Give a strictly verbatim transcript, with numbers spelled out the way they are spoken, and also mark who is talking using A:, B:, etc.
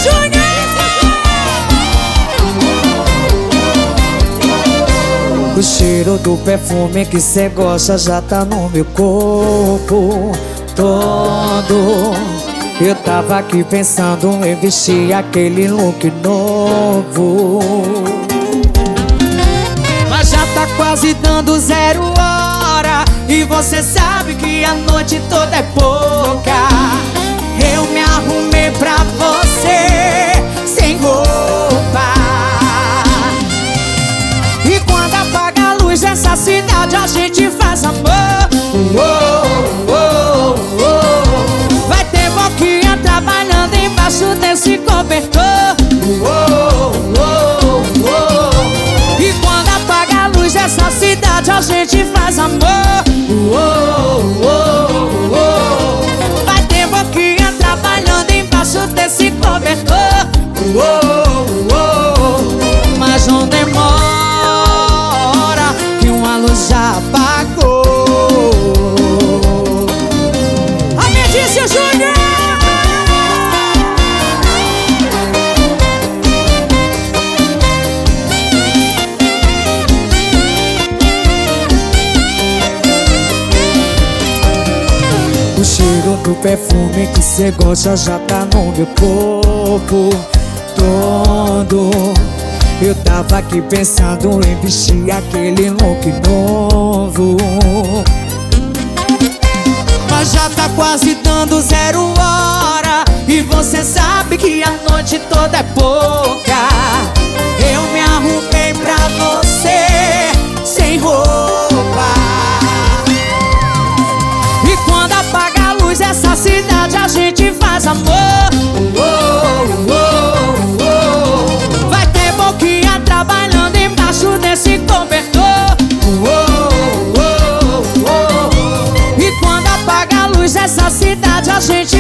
A: Júnior!
B: O cheiro do perfume que cê gosta já tá no meu corpo todo. Eu tava aqui pensando em vestir aquele look novo, mas já tá quase dando zero hora e você sabe que a noite toda é pouca. Eu me arrumei pra você sem roupa, e quando apaga a luz dessa cidade a gente faz amor. Oh, oh, oh. Vai ter boquinha trabalhando embaixo desse cobertor. Oh, oh, oh. E quando apaga a luz dessa cidade a gente faz amor. Oh, oh, oh. Vai ter boquinha trabalhando embaixo desse cobertor. Oh, oh. Mas não demora que uma luz já apagou. A Medício Júnior! O cheiro do perfume que cê gosta já tá no meu corpo todo. Eu tava aqui pensando em vestir aquele look novo, mas já tá quase dando zero hora e você sabe que a noite toda é pouca. Eu me arrumei pra você sem roupa, e quando apaga a luz dessa cidade a gente faz amor. Oh, oh, oh. Vai ter boquinha trabalhando embaixo desse cobertor. Oh, oh, oh. E quando apaga a luz dessa cidade a gente